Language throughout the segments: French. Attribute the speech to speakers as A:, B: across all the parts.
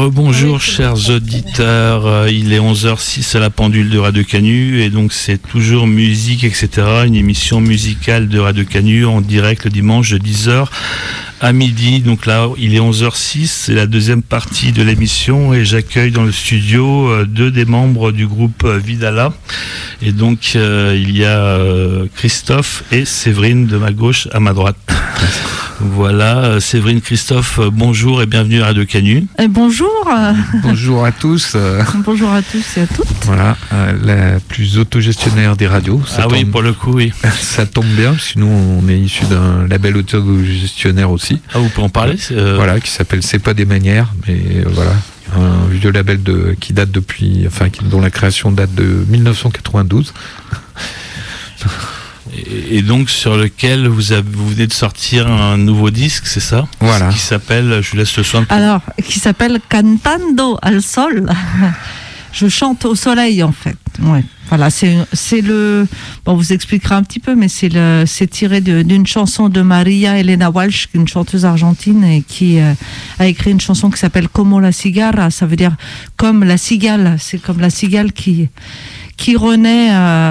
A: Rebonjour chers auditeurs, il est 11h06 à la pendule de Radio Canu et donc c'est toujours musique etc, une émission musicale de Radio Canu en direct le dimanche de 10h à midi. Donc là il est 11h06, c'est la deuxième partie de l'émission et j'accueille dans le studio deux des membres du groupe Vidala et donc il y a Christophe et Séverine de ma gauche à ma droite. Voilà, Séverine, Christophe, bonjour et bienvenue à Radio Canu.
B: Et bonjour.
C: Bonjour à tous.
B: Bonjour à tous et à toutes.
C: Voilà, la plus autogestionnaire des radios.
A: Oui, pour le coup, oui.
C: Ça tombe bien, parce que nous, on est issus d'un label autogestionnaire aussi.
A: Ah, vous pouvez en parler
C: Voilà, qui s'appelle C'est pas des manières, mais voilà. Un vieux label qui date dont la création date de 1992.
A: Et donc sur lequel vous venez de sortir un nouveau disque, c'est ça?
C: Voilà.
A: Qui s'appelle, je vous laisse le soin de...
B: Alors, qui s'appelle Cantando al Sol. Je chante au soleil en fait. Ouais. Voilà, c'est le... Bon, on vous expliquera un petit peu, mais c'est tiré d'une chanson de Maria Elena Walsh, une chanteuse argentine, et qui a écrit une chanson qui s'appelle Como la cigarra. Ça veut dire comme la cigale. C'est comme la cigale qui renaît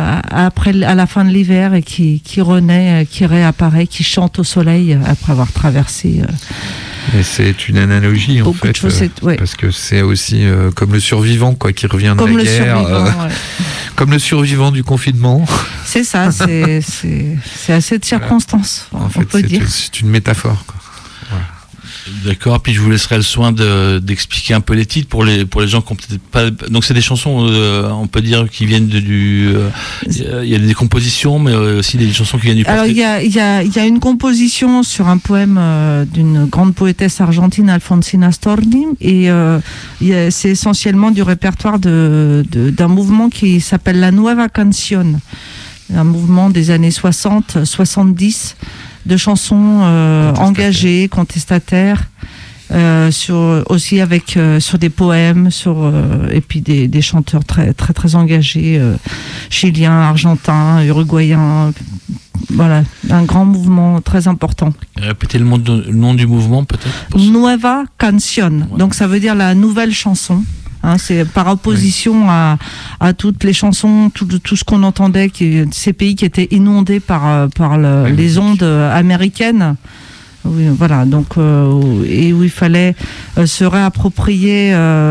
B: à la fin de l'hiver et qui renaît, qui réapparaît, qui chante au soleil après avoir traversé.
C: Et c'est une analogie en fait, parce que c'est aussi comme le survivant qui revient de la guerre, comme le survivant du confinement.
B: C'est ça, c'est assez de circonstances.
C: En fait,
B: on peut dire.
C: C'est une métaphore, quoi. Voilà.
A: D'accord, puis je vous laisserai le soin d'expliquer un peu les titres pour les gens qui ont peut-être pas. Donc c'est des chansons, on peut dire, qui viennent il y a des compositions, mais aussi des chansons qui viennent du passé.
B: Alors il y a une composition sur un poème d'une grande poétesse argentine, Alfonsina Storni, et c'est essentiellement du répertoire d'un mouvement qui s'appelle la Nueva Canción, un mouvement des années 60-70. De chansons engagées, contestataires, aussi avec sur des poèmes, et puis des chanteurs très très très engagés, chiliens, argentins, uruguayens. Voilà, un grand mouvement très important.
A: Répétez le nom du mouvement peut-être.
B: Nueva Canción. Ouais. Donc ça veut dire la nouvelle chanson. C'est par opposition à toutes les chansons, tout ce qu'on entendait, ces pays qui étaient inondés par les ondes américaines. Oui, voilà, donc et où il fallait se réapproprier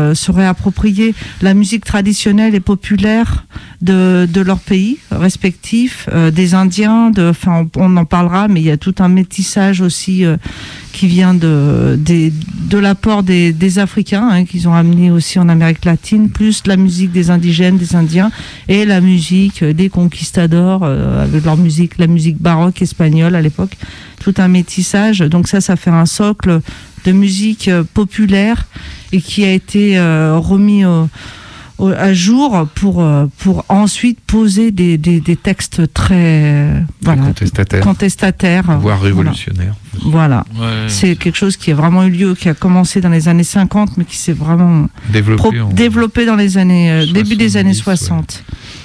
B: la musique traditionnelle et populaire de leur pays respectifs, des Indiens, on en parlera, mais il y a tout un métissage aussi qui vient de l'apport des Africains qu'ils ont amené aussi en Amérique latine, plus la musique des indigènes, des Indiens, et la musique des conquistadors, avec leur musique, la musique baroque espagnole à l'époque, tout un métissage. Donc ça fait un socle de musique populaire et qui a été remis à jour pour ensuite poser des textes très contestataires,
C: voire révolutionnaires.
B: Voilà. Ouais. C'est quelque chose qui a vraiment eu lieu, qui a commencé dans les années 50, mais qui s'est vraiment développé dans les années début des années 60.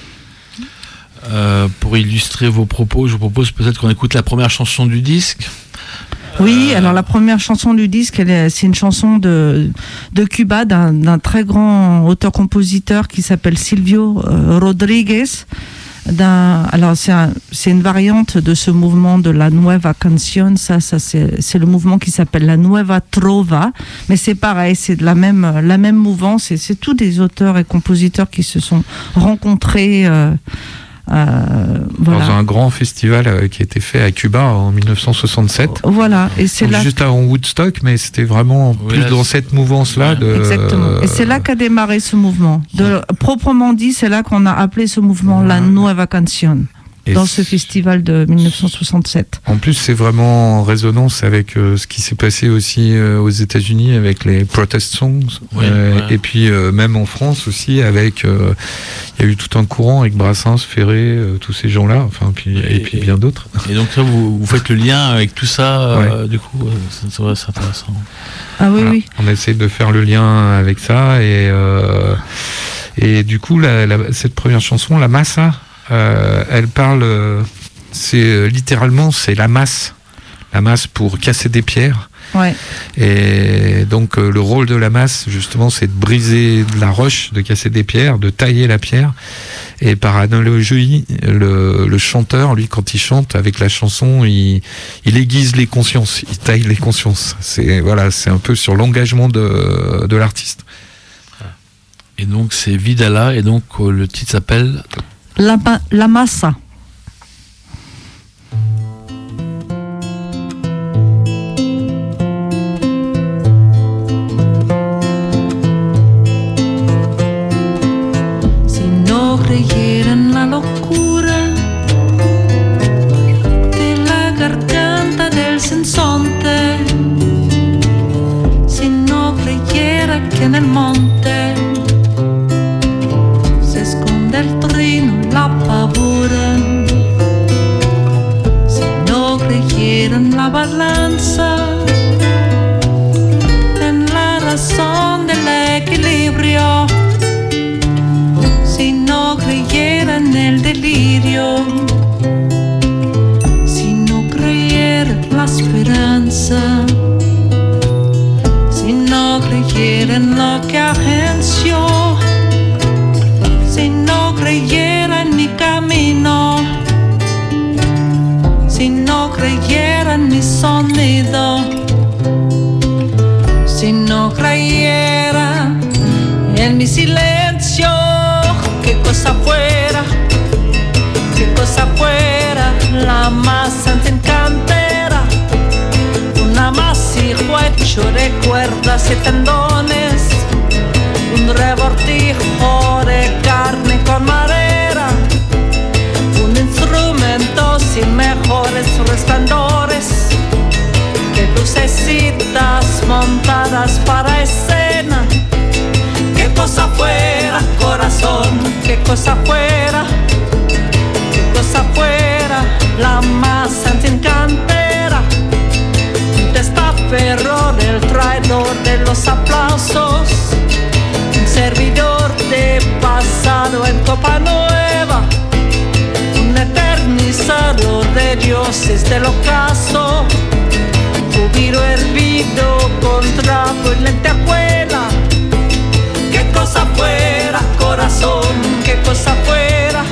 B: Ouais.
A: Pour illustrer vos propos, je vous propose peut-être qu'on écoute la première chanson du disque.
B: Oui, alors la première chanson du disque, c'est une chanson de Cuba, d'un très grand auteur-compositeur qui s'appelle Silvio Rodríguez. Alors c'est une variante de ce mouvement de la Nueva Canción. Ça c'est le mouvement qui s'appelle la Nueva Trova, mais c'est pareil, c'est de la même mouvance. C'est tous des auteurs et compositeurs qui se sont rencontrés. Voilà.
C: Dans un grand festival qui a été fait à Cuba en 1967.
B: Voilà, et c'est là
C: juste avant Woodstock, mais c'était vraiment plus dans cette mouvance-là.
B: Exactement. Et c'est là qu'a démarré ce mouvement. Proprement dit, c'est là qu'on a appelé ce mouvement la Nueva Canción. Dans ce festival de 1967.
C: En plus, c'est vraiment en résonance avec ce qui s'est passé aussi aux États-Unis avec les protest songs. Et puis même en France aussi, avec il y a eu tout un courant avec Brassens, Ferré, tous ces gens-là, et puis bien d'autres.
A: Et donc là, vous faites le lien avec tout ça, du coup, c'est intéressant.
B: Ah oui, voilà. Oui.
C: On essaie de faire le lien avec ça, et du coup, cette première chanson, La Massa, elle parle, littéralement, c'est la masse pour casser des pierres.
B: Ouais.
C: Et donc le rôle de la masse, justement, c'est de briser la roche, de casser des pierres, de tailler la pierre. Et par analogie, le chanteur, lui, quand il chante avec la chanson, il aiguise les consciences, il taille les consciences. C'est un peu sur l'engagement de l'artiste.
A: Et donc c'est Vidala, et donc le titre s'appelle
B: La Massa.
D: Creyera en la locura de la garganta del sensonte, si no creyera que en el monte se esconde el trino, la pavura, si no creyera en la balanza, en la razón del equilibrio, si no creyera en el delirio, si no creyera en la esperanza, si no creyera en lo que agenció, si no creyera en mi camino, si no creyera en mi sonido, si no creyera en mi silencio, qué cosa fuera la más santa en cantera, un amasijo hecho de cuerdas y tendones, un revoltijo de carne con madera, un instrumento sin mejores resplandores que lucecitas montadas para escena. Qué cosa fuera, corazón, qué cosa fuera la más santa en cantera, testaferro del traidor de los aplausos, un servidor de pasado en copa nueva, un eternizador de dioses del ocaso, júbilo hervido con trapo y lentejuela. Qué cosa fuera, corazón, qué cosa fuera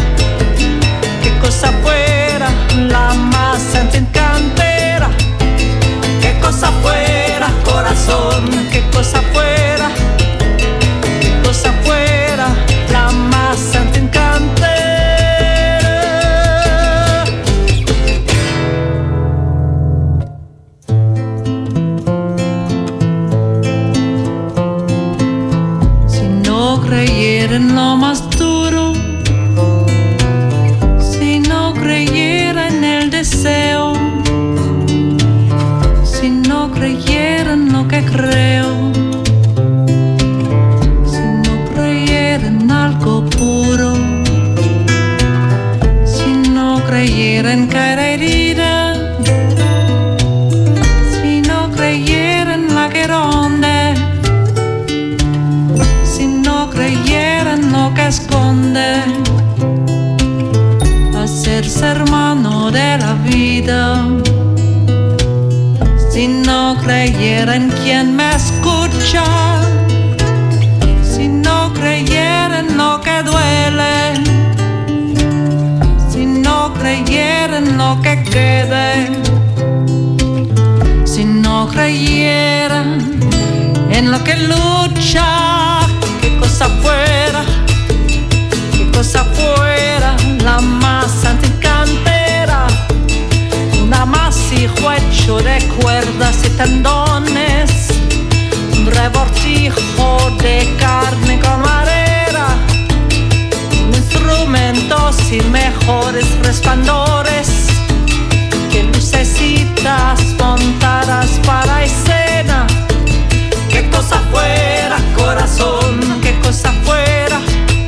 D: la más santa en cantera. Qué cosa fuera, corazón, qué cosa fuera la más santa en cantera. Si no creyera en lo más duro, si no creyera en el deseo, si no creyera en lo que creo, si no creyera en algo puro, si no creyera en caer herida, si no creyera en la que ronde, si no creyera en lo que esconde, hacerse hermano de la vida, si no creyera en quien me escucha, si no creyera en lo que duele, si no creyera en lo que quede, si no creyera en lo que lucha, qué cosa fuera la más santa en cantera, un amasijo hecho de cuerdas y tendones, un revoltijo de carne con madera, un instrumento sin mejores resplandores que lucecitas montadas para escena. Qué cosa fuera, corazón, qué cosa fuera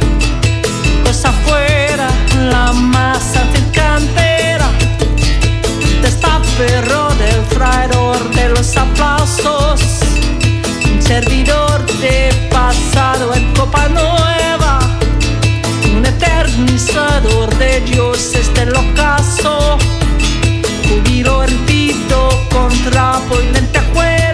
D: la más santa en cantera, testaferro del traidor de los aplausos, un servidor de pasado en copa nueva, un eternizador de dioses del ocaso, júbilo hervido con trapo y lentejuela.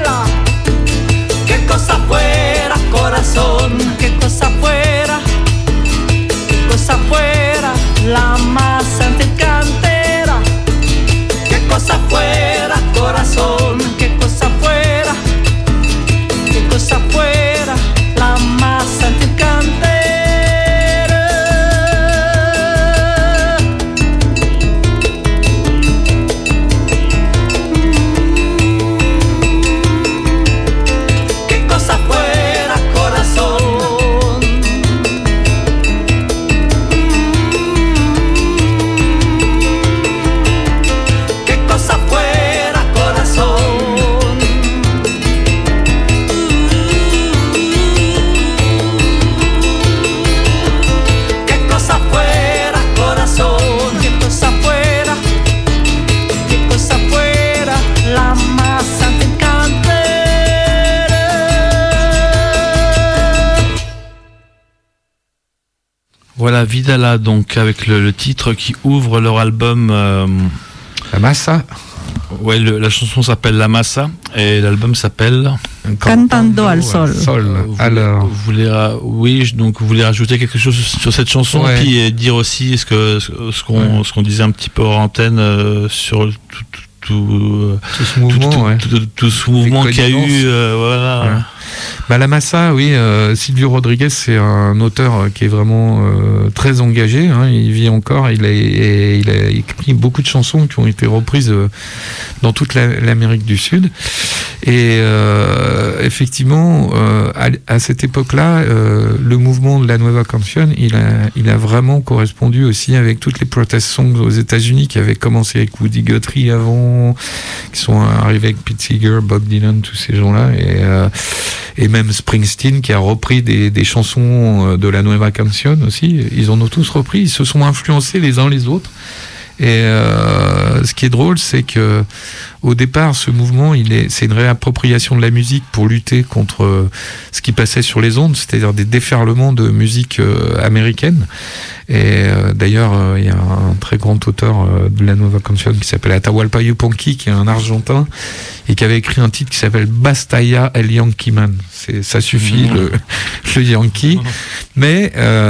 A: Voilà, Vidala, donc avec le titre qui ouvre leur album.
C: La Massa.
A: Ouais, la chanson s'appelle La Massa et l'album s'appelle
B: Cantando al Sol.
C: Alors,
A: donc vous voulez rajouter quelque chose sur cette chanson,
C: ouais.
A: Et puis dire aussi ce qu'on disait un petit peu hors antenne sur tout
C: ce mouvement,
A: tout ce mouvement qu'il y a eu, voilà.
C: Ouais. Bah, la Massa, oui, Silvio Rodriguez, c'est un auteur qui est vraiment très engagé, hein, il vit encore, il a écrit beaucoup de chansons qui ont été reprises dans toute l'Amérique du Sud. Et effectivement, à cette époque-là, le mouvement de la Nueva Canción, il a vraiment correspondu aussi avec toutes les protest songs aux États-Unis qui avaient commencé avec Woody Guthrie avant, qui sont arrivés avec Pete Seeger, Bob Dylan, tous ces gens-là, et même Springsteen qui a repris des chansons de la Nueva Canción aussi. Ils en ont tous repris, ils se sont influencés les uns les autres. Et ce qui est drôle, c'est que au départ, ce mouvement, c'est une réappropriation de la musique pour lutter contre ce qui passait sur les ondes, c'est-à-dire des déferlements de musique américaine. Et d'ailleurs, il y a un très grand auteur de la Nueva Canción qui s'appelle Atahualpa Yupanqui, qui est un Argentin, et qui avait écrit un titre qui s'appelle Bastaya el Yankee Man. Ça suffit, le Yankee. Mais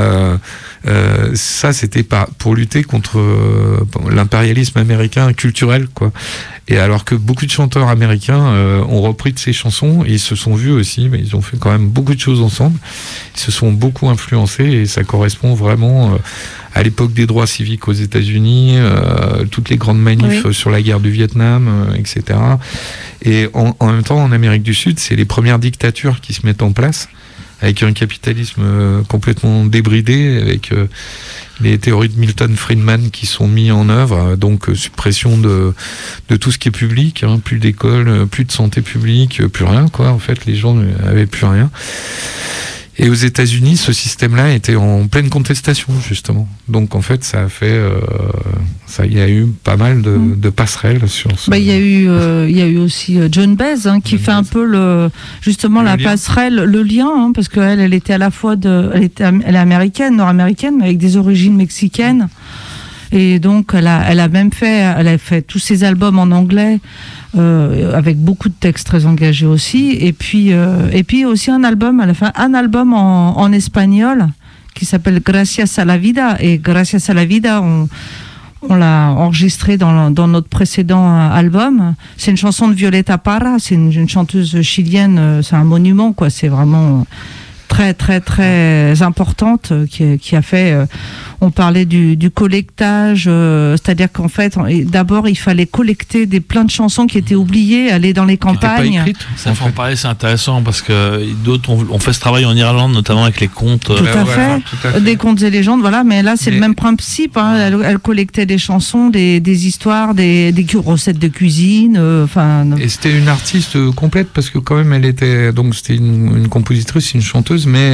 C: ça, c'était pour lutter contre l'impérialisme américain culturel, quoi. Et alors que beaucoup de chanteurs américains ont repris de ces chansons, et ils se sont vus aussi, mais ils ont fait quand même beaucoup de choses ensemble. Ils se sont beaucoup influencés, et ça correspond vraiment à l'époque des droits civiques aux États-Unis, toutes les grandes manifs sur la guerre du Vietnam, etc. Et en même temps, en Amérique du Sud, c'est les premières dictatures qui se mettent en place, avec un capitalisme complètement débridé, avec les théories de Milton Friedman qui sont mis en œuvre, donc suppression de tout ce qui est public, hein, plus d'école, plus de santé publique, plus rien, quoi. En fait, les gens n'avaient plus rien. Et aux États-Unis, ce système-là était en pleine contestation, justement. Donc, en fait, ça a fait, il y a eu pas mal de passerelles sur ce.
B: Il y a eu aussi Joan Baez, hein, qui fait un peu la passerelle, le lien, hein, parce qu'elle, elle était à la fois elle est américaine, nord-américaine, mais avec des origines mexicaines. Et donc, elle a fait tous ses albums en anglais, avec beaucoup de textes très engagés aussi. Et puis aussi elle a fait un album en espagnol qui s'appelle Gracias a la Vida. Et Gracias a la Vida, on l'a enregistré dans notre précédent album. C'est une chanson de Violeta Parra, c'est une chanteuse chilienne, c'est un monument, quoi. C'est vraiment très très très importante, qui a fait on parlait du collectage, c'est-à-dire qu'en fait d'abord il fallait collecter plein de chansons qui étaient oubliées, aller dans les campagnes.
A: Ça fait en parler, c'est intéressant parce que d'autres ont fait ce travail en Irlande, notamment avec les contes.
B: Tout à fait. Des contes et légendes, voilà, mais là c'est le même principe, hein. Elle collectait des chansons, des histoires, des recettes de cuisine,
C: et c'était une artiste complète parce que quand même c'était une compositrice, une chanteuse, mais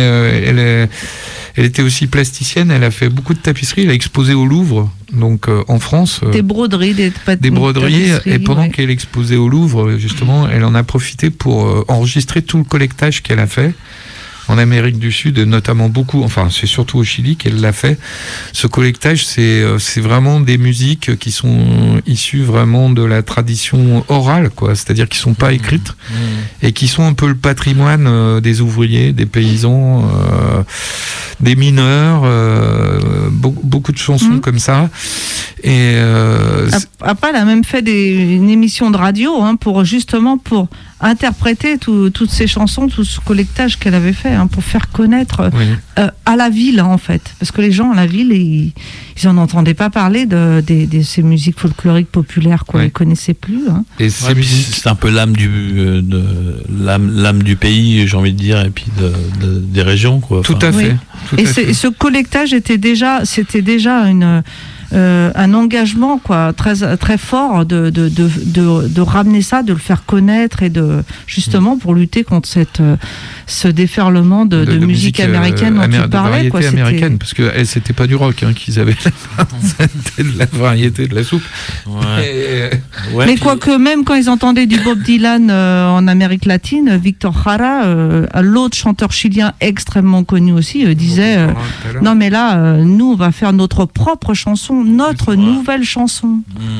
C: elle était aussi plasticienne, elle a fait beaucoup de tapisseries, elle a exposé au Louvre, donc en France.
B: Des broderies, des
C: broderies, et pendant qu'elle exposait au Louvre, justement, elle en a profité pour enregistrer tout le collectage qu'elle a fait en Amérique du Sud, et notamment beaucoup, enfin c'est surtout au Chili qu'elle l'a fait. Ce collectage, c'est vraiment des musiques qui sont issues vraiment de la tradition orale, quoi, c'est-à-dire qui sont pas écrites, et qui sont un peu le patrimoine des ouvriers, des paysans, des mineurs, beaucoup de chansons comme ça. Et
B: après, elle a même fait une émission de radio, hein, pour interpréter toutes ces chansons, tout ce collectage qu'elle avait fait, hein, pour faire connaître à la ville, en fait. Parce que les gens à la ville, ils n'en entendaient pas parler de ces musiques folkloriques populaires, quoi. Ils ne connaissaient plus. Hein.
A: Et c'est un peu l'âme du pays, j'ai envie de dire, et puis des régions, quoi.
C: Tout à fait.
B: Et ce collectage c'était déjà un engagement quoi très fort de ramener ça, de le faire connaître et de justement pour lutter contre ce déferlement de musique américaine dont tu parlais,
C: variété américaine, parce que c'était pas du rock qu'ils avaient, c'était de la variété, de la soupe.
B: Mais quoique même quand ils entendaient du Bob Dylan en Amérique latine, Victor Jara, l'autre chanteur chilien extrêmement connu aussi, disait non mais là nous on va faire notre propre chanson, notre nouvelle chanson.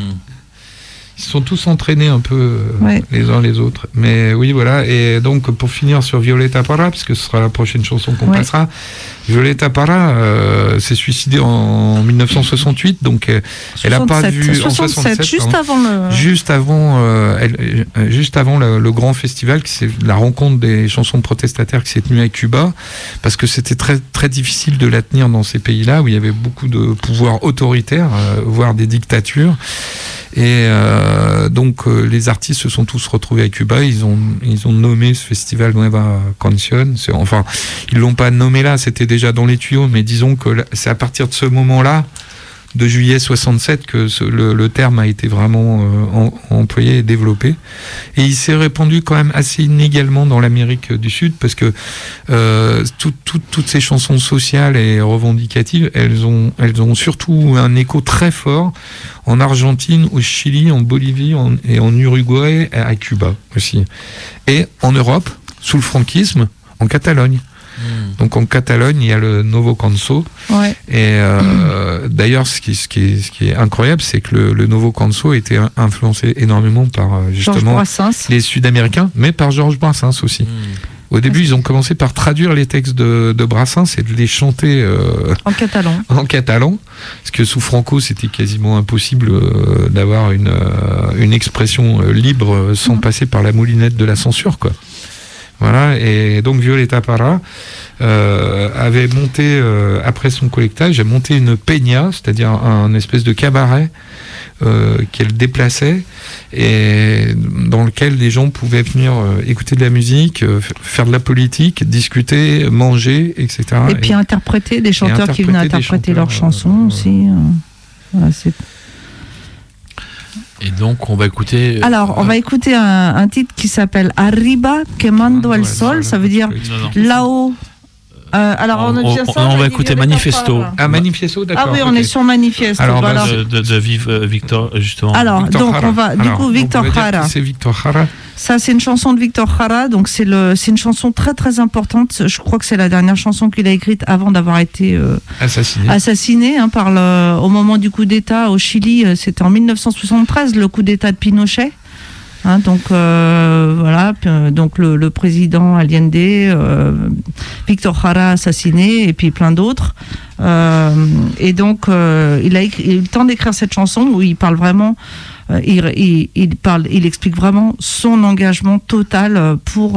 C: Ils sont tous entraînés un peu les uns les autres. Mais oui, voilà. Et donc, pour finir sur Violeta Parra, parce que ce sera la prochaine chanson qu'on passera, Violeta Parra s'est suicidée en 1968. Donc, elle n'a pas vu...
B: 67,
C: juste avant le grand festival, qui c'est la rencontre des chansons protestataires qui s'est tenue à Cuba, parce que c'était très, très difficile de la tenir dans ces pays-là, où il y avait beaucoup de pouvoirs autoritaires, voire des dictatures. Et donc les artistes se sont tous retrouvés à Cuba. Ils ont nommé ce festival Nueva Canción. Enfin, ils l'ont pas nommé là, c'était déjà dans les tuyaux, mais disons que c'est à partir de ce moment-là, de juillet 67, que le terme a été vraiment employé et développé. Et il s'est répandu quand même assez inégalement dans l'Amérique du Sud, parce que toutes ces chansons sociales et revendicatives, elles ont surtout un écho très fort en Argentine, au Chili, en Bolivie et en Uruguay, à Cuba aussi. Et en Europe, sous le franquisme, en Catalogne. Donc en Catalogne, il y a le Novo Canso. Et d'ailleurs, ce qui est incroyable, c'est que le Novo Canso a été influencé énormément par justement les Sud-Américains, mais par Georges Brassens aussi. Au début, ils ont commencé par traduire les textes de Brassens et de les chanter
B: en
C: catalan, parce que sous Franco, c'était quasiment impossible d'avoir une expression libre sans passer par la moulinette de la censure, quoi. Voilà, et donc Violeta Parra avait monté, après son collectage, a monté une peña, c'est-à-dire un espèce de cabaret qu'elle déplaçait, et dans lequel les gens pouvaient venir écouter de la musique, faire de la politique, discuter, manger, etc.
B: Et puis interpréter des chanteurs qui venaient interpréter leurs chansons aussi. Voilà, c'est...
A: Et donc, on va écouter...
B: Alors, on va écouter un titre qui s'appelle Arriba Quemando el Sol, ça veut dire là-haut. Alors,
A: on va écouter Manifesto.
C: Manifesto, d'accord.
B: Ah oui, on est sur Manifesto.
A: Alors, voilà. de Victor, justement.
B: Alors, Victor donc, Jara. On va... Du coup, Victor Jara.
C: C'est Victor Jara.
B: Ça, c'est une chanson de Victor Jara, donc c'est une chanson très très importante. Je crois que c'est la dernière chanson qu'il a écrite avant d'avoir été assassiné au moment du coup d'État au Chili. C'était en 1973, le coup d'État de Pinochet. Donc voilà, donc le président Allende, Victor Jara assassiné, et puis plein d'autres. Et donc il a eu le temps d'écrire cette chanson où il parle vraiment. Il explique vraiment son engagement total pour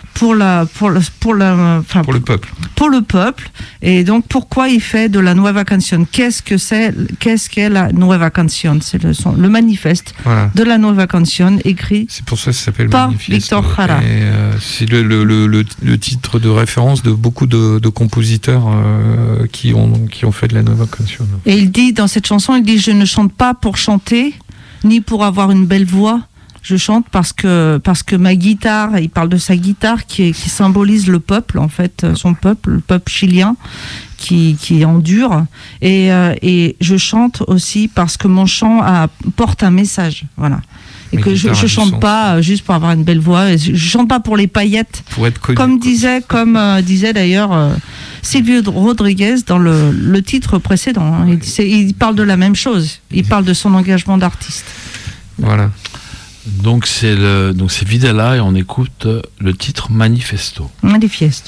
B: le peuple, et donc pourquoi il fait de la Nueva Canción. Qu'est-ce qu'est la Nueva Canción? C'est le manifeste de la Nueva Canción, écrit
C: c'est pour ça que ça s'appelle
B: par
C: Manifeste,
B: Victor Jara.
C: C'est le titre de référence de beaucoup de compositeurs qui ont fait de la Nueva Canción.
B: Et il dit dans cette chanson, je ne chante pas pour chanter ni pour avoir une belle voix. Je chante parce que ma guitare, il parle de sa guitare qui symbolise le peuple, en fait, son peuple, le peuple chilien qui endure. Et je chante aussi parce que mon chant porte un message. Voilà. Et que je chante pas juste pour avoir une belle voix. Je chante pas pour les paillettes.
C: Pour être connu.
B: Comme disait d'ailleurs Silvio Rodriguez dans le titre précédent. Il parle de la même chose. Il parle de son engagement d'artiste.
C: Voilà.
A: Donc c'est Vidala et on écoute le titre Manifesto.
B: Manifesto.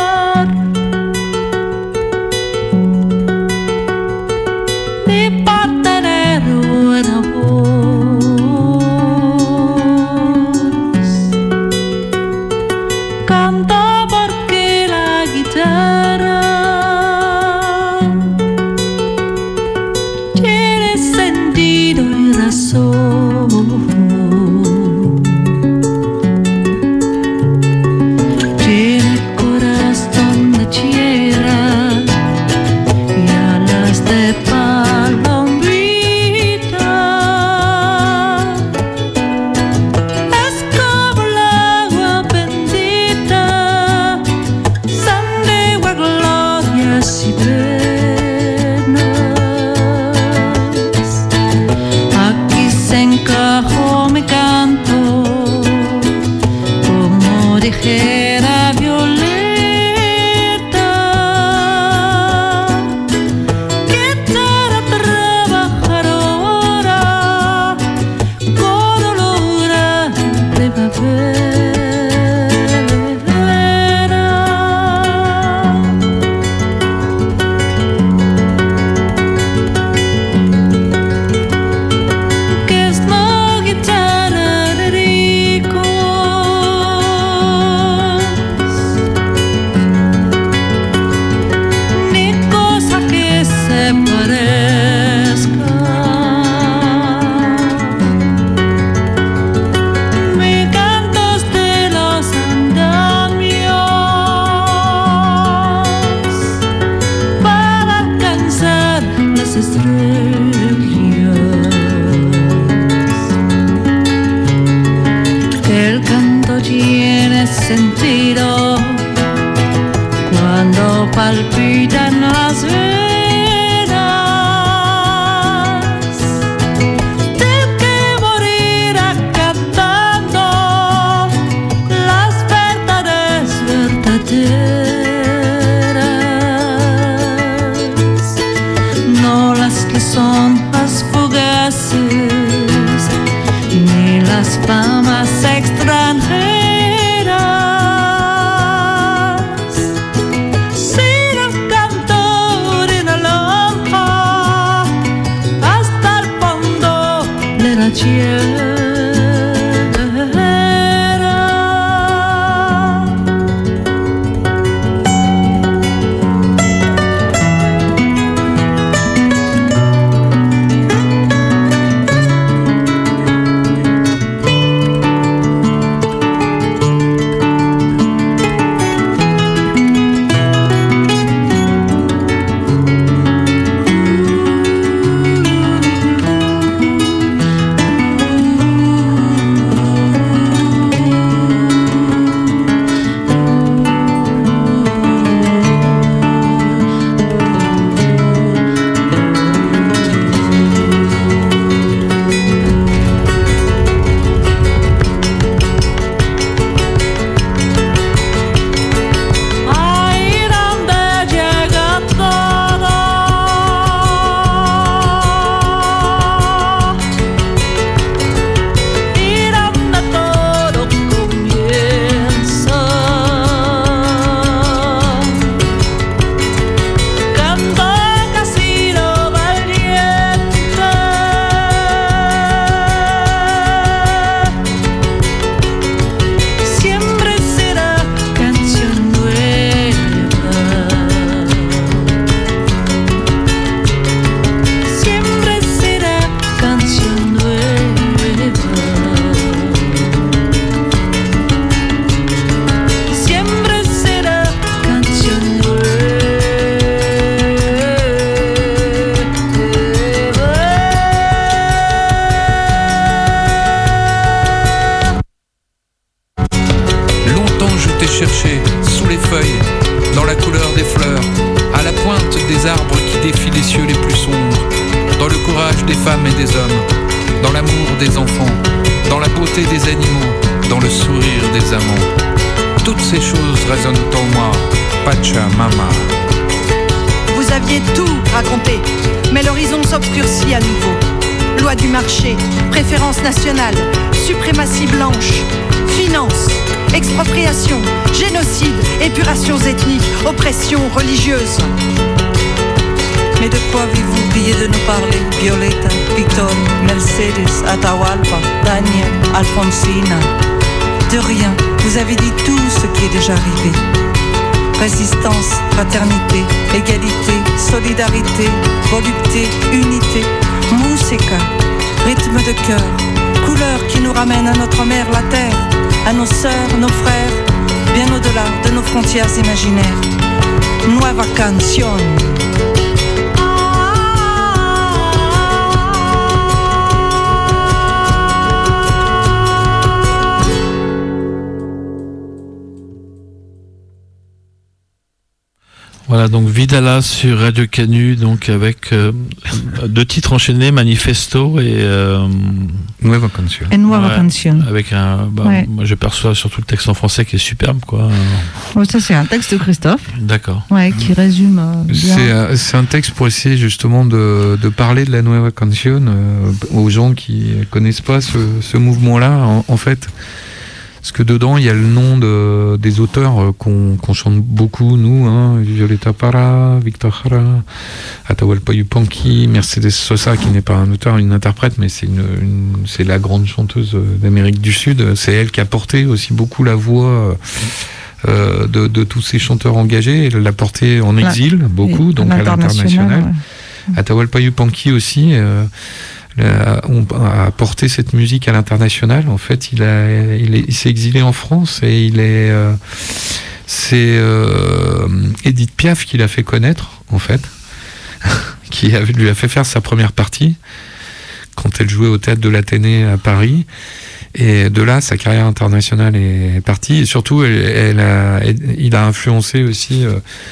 D: Ni para
E: Alfonsina, de rien, vous avez dit tout ce qui est déjà arrivé. Résistance, fraternité, égalité, solidarité, volupté, unité, musica, rythme de cœur, couleur fleurs qui nous ramènent à notre mère, la terre, à nos sœurs, nos frères, bien au-delà de nos frontières imaginaires. Nueva canción.
A: Voilà, donc Vidala sur Radio Canu, donc avec 2 titres enchaînés, Manifesto et
C: Nueva Canción.
B: Et Nueva Canción.
A: Avec moi je perçois surtout le texte en français qui est superbe, quoi.
B: Ouais, ça c'est un texte de Christophe.
A: D'accord.
B: Ouais, qui résume bien.
C: C'est un texte pour essayer justement de parler de la Nueva Canción aux gens qui connaissent pas ce mouvement-là, en fait. Parce que dedans, il y a le nom des auteurs qu'on chante beaucoup, nous, hein, Violeta Parra, Victor Jara, Atahualpa Yupanqui, Mercedes Sosa, qui n'est pas un auteur, une interprète, mais c'est la grande chanteuse d'Amérique du Sud. C'est elle qui a porté aussi beaucoup la voix de tous ces chanteurs engagés. Elle l'a porté en exil, beaucoup, donc à l'international. Ouais. Atahualpa Yupanqui aussi... a porté cette musique à l'international. En fait, il s'est exilé en France et c'est Edith Piaf qui l'a fait connaître, en fait, qui lui a fait faire sa première partie quand elle jouait au théâtre de l'Athénée à Paris. Et de là, sa carrière internationale est partie. Et surtout, il a influencé aussi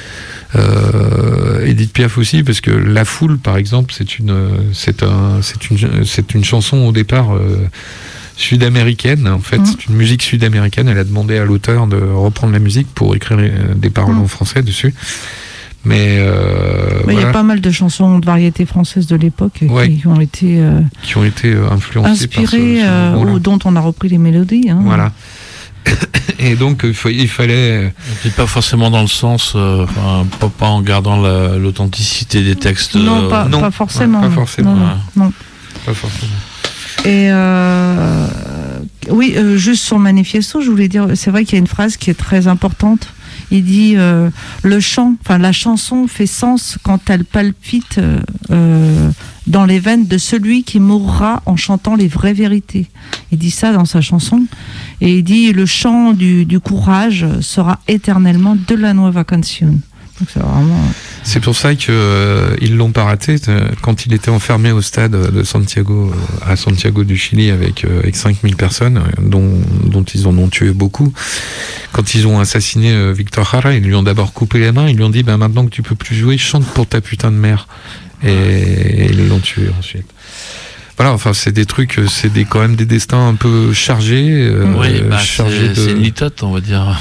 C: Edith Piaf aussi, parce que La Foule, par exemple, c'est une chanson au départ sud-américaine. En fait, c'est une musique sud-américaine. Elle a demandé à l'auteur de reprendre la musique pour écrire des paroles en français dessus. Mais
B: il y a pas mal de chansons de variété française de l'époque qui ont été
C: influencées,
B: inspirées, dont on a repris les mélodies. Hein.
C: Voilà. Et donc il fallait
A: peut-être pas forcément dans le sens pas en gardant l'authenticité des textes.
B: Non, pas forcément.
C: Pas forcément.
B: Non.
C: Pas forcément.
B: Et oui, juste sur le manifesto, je voulais dire, c'est vrai qu'il y a une phrase qui est très importante. Il dit la chanson fait sens quand elle palpite dans les veines de celui qui mourra en chantant les vraies vérités. Il dit ça dans sa chanson. Et il dit le chant du courage sera éternellement de la Nueva Canción. Donc c'est vraiment...
C: C'est pour ça qu'ils l'ont pas raté quand il était enfermé au stade de Santiago, à Santiago du Chili avec 5000 personnes, dont ils en ont tué beaucoup. Quand ils ont assassiné Victor Jara, ils lui ont d'abord coupé les mains, ils lui ont dit maintenant que tu peux plus jouer, chante pour ta putain de mère. Et ils l'ont tué ensuite. Voilà, enfin c'est des trucs, quand même des destins un peu chargés.
A: C'est une litote, on va dire.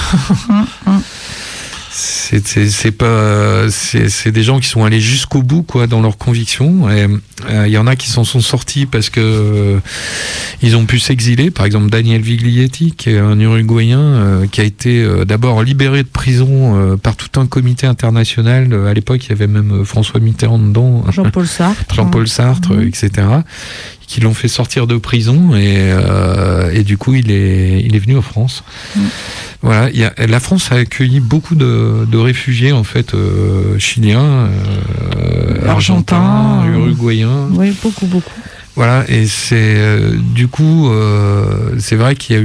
C: C'est des gens qui sont allés jusqu'au bout, quoi, dans leurs convictions. Et il y en a qui s'en sont sortis parce que ils ont pu s'exiler. Par exemple, Daniel Viglietti, qui est un Uruguayen qui a été d'abord libéré de prison par tout un comité international. À l'époque, il y avait même François Mitterrand dedans,
B: Jean-Paul Sartre,
C: etc. Qui l'ont fait sortir de prison et du coup il est venu en France. Voilà, la France a accueilli beaucoup de réfugiés en fait chiliens, argentins, uruguayens.
B: Oui, beaucoup.
C: Voilà, et c'est du coup c'est vrai qu'il y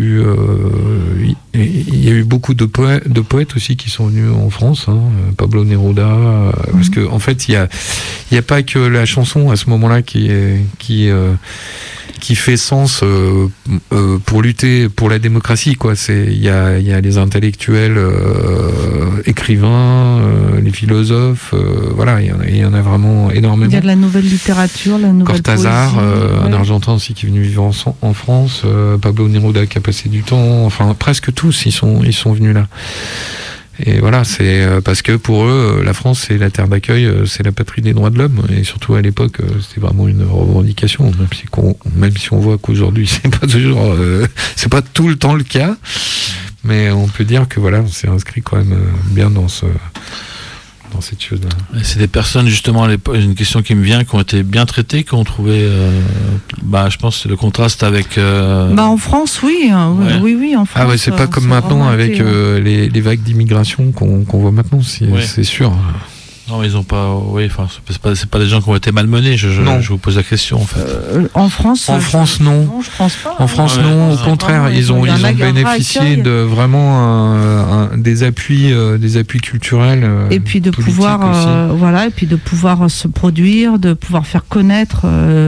C: a eu beaucoup de poètes aussi qui sont venus en France, hein, Pablo Neruda, parce que en fait il y a pas que la chanson à ce moment-là qui fait sens pour lutter pour la démocratie, quoi. Il y a les intellectuels, écrivains, les philosophes, voilà, il y en a vraiment énormément.
B: Il y a de la nouvelle littérature, la nouvelle
C: Cortázar,
B: poésie,
C: un Argentin aussi qui est venu vivre en France, Pablo Neruda qui a passé du temps, enfin presque tous ils sont venus là. Et voilà, c'est parce que pour eux, la France, c'est la terre d'accueil, c'est la patrie des droits de l'homme. Et surtout à l'époque, c'était vraiment une revendication, même si on voit qu'aujourd'hui, c'est pas tout le temps le cas. Mais on peut dire que voilà, on s'est inscrit quand même bien dans cette chose-là.
A: Et c'est des personnes, justement, à l'époque, une question qui me vient, qui ont été bien traitées, qui ont trouvé, je pense que c'est le contraste avec...
B: en France, oui. Oui, en France.
C: Ah ouais, c'est pas comme maintenant avec les vagues d'immigration qu'on voit maintenant, c'est sûr.
A: Non, ils ont pas. Oui, enfin, c'est pas des gens qui ont été malmenés. Je vous pose la question en fait.
B: En France,
C: non.
B: Non, je pense pas.
C: En France, non. Au contraire, ils ont bénéficié de vraiment des appuis culturels.
B: Et puis de pouvoir, et puis de pouvoir se produire, de pouvoir faire connaître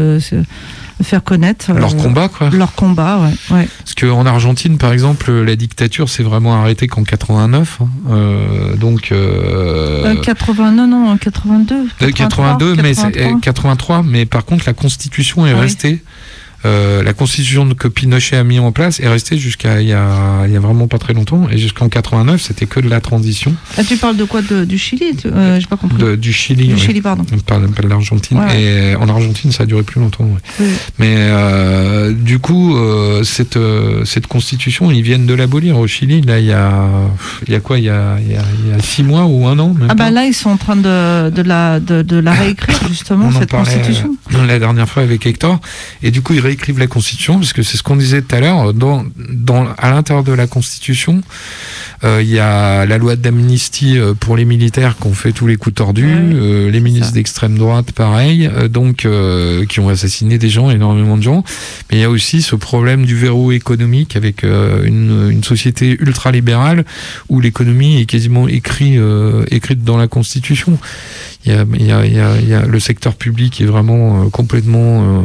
C: leur combat, quoi.
B: Leur combat, ouais.
C: Parce qu'en Argentine, par exemple, la dictature s'est vraiment arrêtée qu'en 89. Donc.
B: 82.
C: 83, mais par contre, la Constitution est restée. La constitution que Pinochet a mis en place est restée jusqu'à il y a vraiment pas très longtemps, et jusqu'en 89 c'était que de la transition.
B: Ah, tu parles de quoi, du Chili? J'ai pas compris.
C: Du Chili.
B: Du Chili, pardon.
C: On parle de l'Argentine. Ouais. Et en Argentine ça a duré plus longtemps. Ouais. Oui. Mais du coup cette constitution ils viennent de l'abolir au Chili. Là il y a quoi, il y a 6 mois ou 1 an.
B: Là ils sont en train de la réécrire justement, cette constitution.
C: La dernière fois avec Hector, et du coup ils réécrivent la Constitution, parce que c'est ce qu'on disait tout à l'heure, à l'intérieur de la Constitution, il y a la loi d'amnistie pour les militaires qui ont fait tous les coups tordus, les ministres d'extrême droite, pareil, qui ont assassiné des gens, énormément de gens, mais il y a aussi ce problème du verrou économique avec une société ultra-libérale où l'économie est quasiment écrite dans la Constitution. Il y a le secteur public qui est vraiment complètement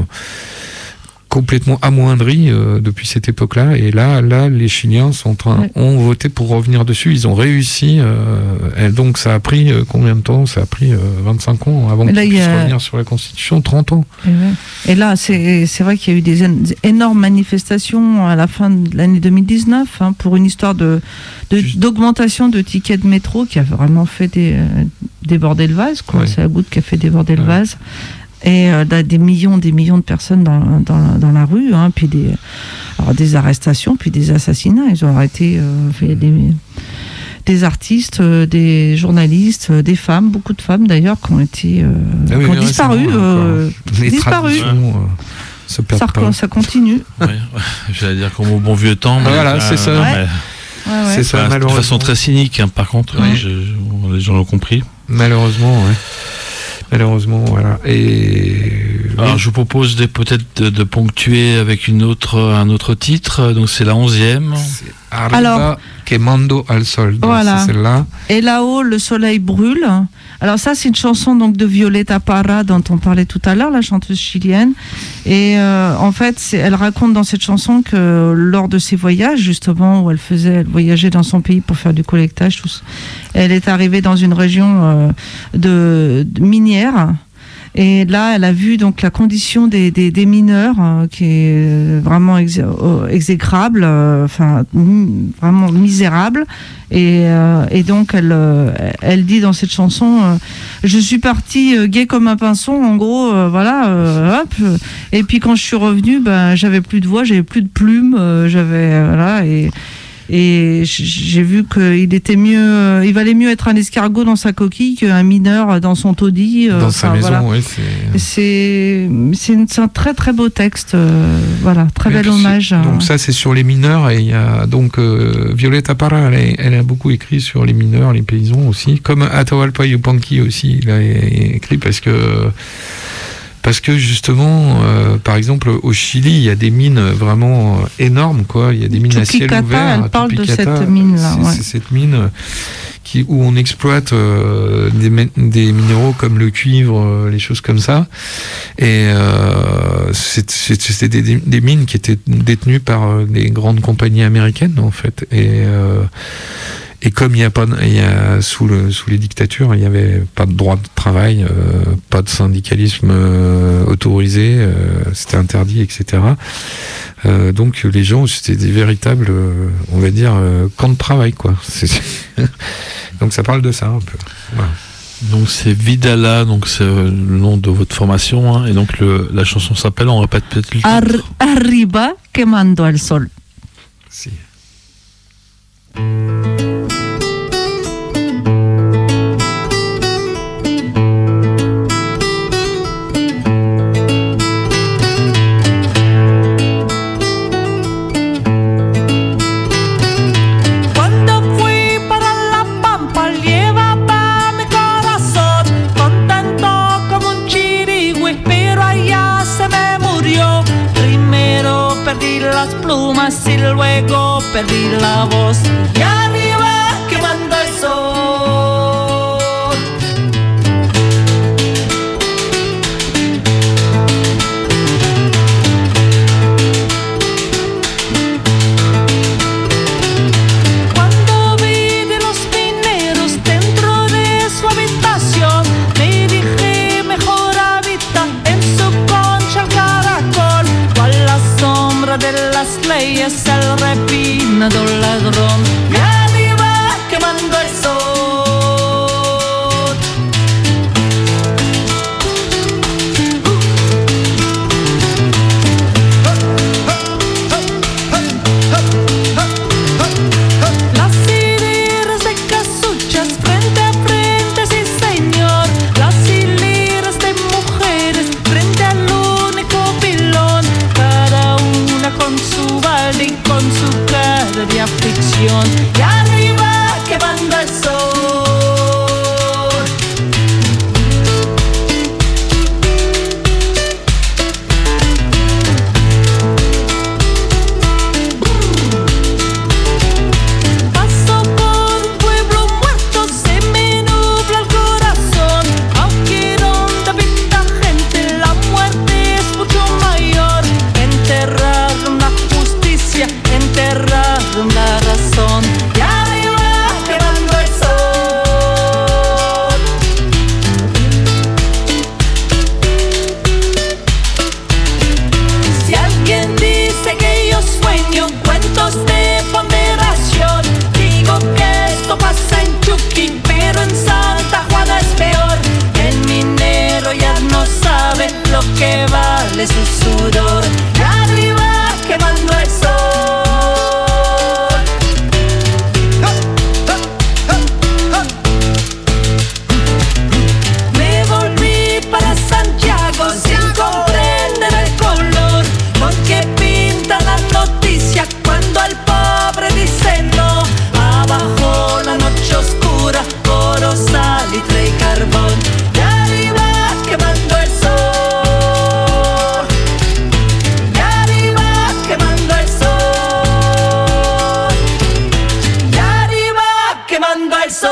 C: amoindri depuis cette époque-là, et là les Chiliens ont voté pour revenir dessus. Ils ont réussi, donc ça a pris combien de temps? Ça a pris 25 ans avant qu'ils puissent revenir sur la Constitution, 30 ans.
B: Et là c'est vrai qu'il y a eu des énormes manifestations à la fin de l'année 2019 pour une histoire d'augmentation de tickets de métro qui a vraiment fait déborder le vase, quoi. Ouais. C'est la goutte qui a fait déborder le vase. Et des millions de personnes dans la rue, puis des arrestations, puis des assassinats. Ils ont arrêté des artistes, des journalistes, des femmes, beaucoup de femmes d'ailleurs, qui ont disparu. Disparu. Ça continue.
A: J'allais dire comme au bon vieux temps.
C: Voilà, c'est ça.
A: C'est ça, malheureusement. De façon très cynique, par contre, les gens l'ont compris.
C: Malheureusement, voilà.
A: Alors, je vous propose peut-être de ponctuer avec un autre titre. Donc, c'est la 11e.
C: Arriba quemando al sol.
B: Voilà.
C: C'est celle-là.
B: Et là-haut, le soleil brûle. Alors ça, c'est une chanson donc de Violeta Parra dont on parlait tout à l'heure, la chanteuse chilienne. Et en fait, elle raconte dans cette chanson que lors de ses voyages, justement, où elle voyageait dans son pays pour faire du collectage, elle est arrivée dans une région de minière. Et là, elle a vu donc la condition des mineurs qui est vraiment exécrable, vraiment misérable. Et donc elle dit dans cette chanson, je suis partie gaie comme un pinson, en gros, hop. Et puis quand je suis revenue, j'avais plus de voix, j'avais plus de plumes, et j'ai vu qu'il était mieux, il valait mieux être un escargot dans sa coquille qu'un mineur dans son taudis.
C: Dans sa maison, voilà. Oui.
B: C'est un très très beau texte, très bel hommage.
C: Donc ça, c'est sur les mineurs, et il y a donc Violeta Parra, elle a beaucoup écrit sur les mineurs, les paysans aussi, comme Atahualpa Yupanqui aussi, il a écrit parce que justement, par exemple, au Chili, il y a des mines vraiment énormes, quoi. Il y a des mines à ciel ouvert.
B: Elle parle de cette mine-là.
C: C'est cette mine où on exploite des minéraux comme le cuivre, les choses comme ça. Et c'était des mines qui étaient détenues par des grandes compagnies américaines, en fait. Et comme sous les dictatures, il n'y avait pas de droit de travail, pas de syndicalisme autorisé, c'était interdit, etc. Donc les gens, c'était des véritables, on va dire, camps de travail, quoi. Donc ça parle de ça un peu. Voilà.
A: Donc c'est Vidala, donc c'est le nom de votre formation, et donc la chanson s'appelle, on répète peut-être le titre.
B: Arriba quemando al sol.
C: Si.
D: Cuando fui para La Pampa llevaba mi corazón perdí las plumas y luego perdí la voz. Y arriba quemando el sol. Cuando vi de los mineros dentro de su habitación, me dije mejor habita en su concha el caracol, cual la sombra de las leyes el refinado ladrón. Y arriba quemando el sol. Las hileras de casuchas frente a frente, sí señor. Las hileras de mujeres frente al único pilón, cada una con su balde y con su cara de aflicción. Y arriba quemando el sol. Paso por un pueblo muerto, se me nubla el corazón. Aunque donde habita gente, la muerte es mucho mayor. Enterrar una justicia, enterrar una razón. Y arriba quemando el sol. Si alguien dice que yo sueño cuentos de ponderación, digo que esto pasa en Chucky, pero en Santa Juana es peor. El minero ya no sabe lo que vale su sudor. Y arriba quemando el sol. Me volví para Santiago sin comprender el color con que pinta la noticia cuando al pobre dice no. Abajo la noche oscura, oro, salitre y carbón. Y arriba quemando el sol. Y arriba quemando el sol. Y arriba quemando el sol.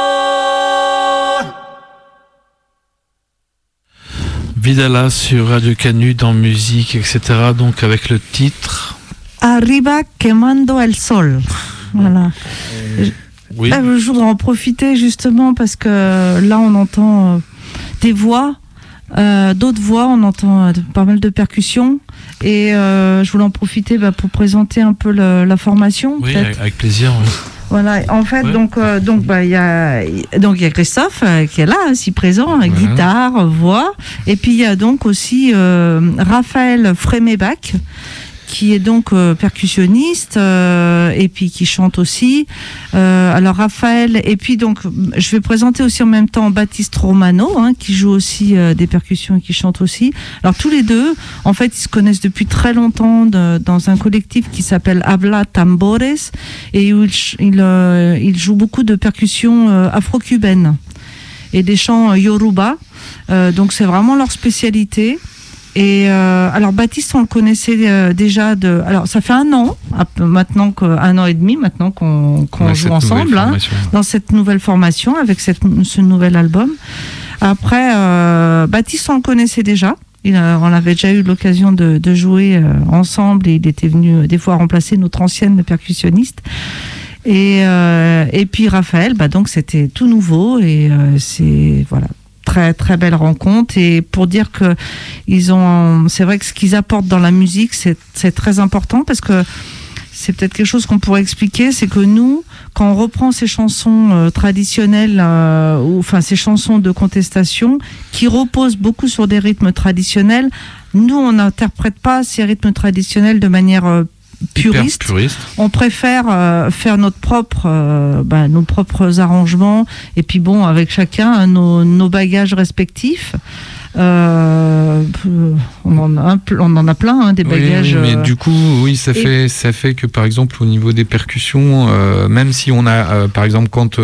A: Vidala sur Radio Canu dans musique, etc. Donc avec le titre.
B: Arriba quemando el sol. Voilà.
A: Oui.
B: Là, je voudrais en profiter justement parce que là on entend des voix, d'autres voix, on entend pas mal de percussions et je voulais en profiter pour présenter un peu la formation.
A: Oui,
B: peut-être.
A: avec plaisir. Oui.
B: Voilà, en fait,
A: Ouais.
B: donc il y a Christophe qui est là, aussi présent,
C: Voilà.
B: guitare, voix, et puis il y a donc aussi Raphaël Frémébach, qui est donc percussionniste et puis qui chante aussi. Alors Raphaël, et puis donc je vais présenter aussi en même temps Baptiste Romano, qui joue aussi des percussions et qui chante aussi. Alors tous les deux, en fait, ils se connaissent depuis très longtemps dans un collectif qui s'appelle Habla Tambores et où ils jouent beaucoup de percussions afro-cubaines et des chants yoruba. Donc c'est vraiment leur spécialité. Et alors Baptiste, on le connaissait déjà alors ça fait un an et demi maintenant qu'on joue ensemble dans cette nouvelle formation avec ce nouvel album. Après Baptiste, on le connaissait déjà. On avait déjà eu l'occasion de jouer ensemble et il était venu des fois remplacer notre ancienne percussionniste. Et puis Raphaël, donc c'était tout nouveau et c'est voilà. Très très belle rencontre, et pour dire que c'est vrai que ce qu'ils apportent dans la musique c'est très important, parce que c'est peut-être quelque chose qu'on pourrait expliquer, c'est que nous, quand on reprend ces chansons traditionnelles ou enfin ces chansons de contestation qui reposent beaucoup sur des rythmes traditionnels, nous on n'interprète pas ces rythmes traditionnels de manière puriste. On préfère faire nos propres arrangements, et puis bon, avec chacun nos bagages respectifs. On en a plein, des bagages.
C: Oui, mais du coup, oui, ça fait que par exemple au niveau des percussions, même si on a, par exemple, quand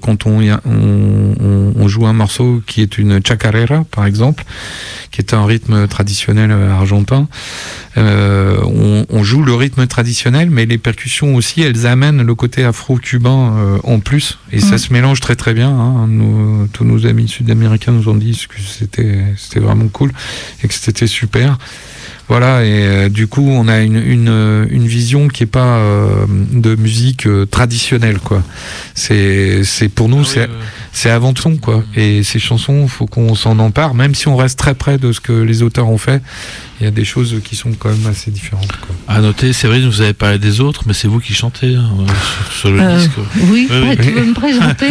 C: on joue un morceau qui est une chacarera, par exemple, qui est un rythme traditionnel argentin, on joue le rythme traditionnel, mais les percussions aussi, elles amènent le côté afro-cubain en plus, et ça se mélange très très bien. Hein. Tous nos amis sud-américains nous ont dit que c'était vraiment cool et que c'était super. Voilà, et du coup, on a une vision qui est pas de musique traditionnelle, quoi. C'est pour nous, c'est avant tout, quoi. Et ces chansons, faut qu'on s'en empare, même si on reste très près de ce que les auteurs ont fait. Il y a des choses qui sont quand même assez différentes, quoi.
A: À noter, c'est vrai, vous avez parlé des autres, mais c'est vous qui chantez sur le disque.
B: Oui, tu veux me présenter?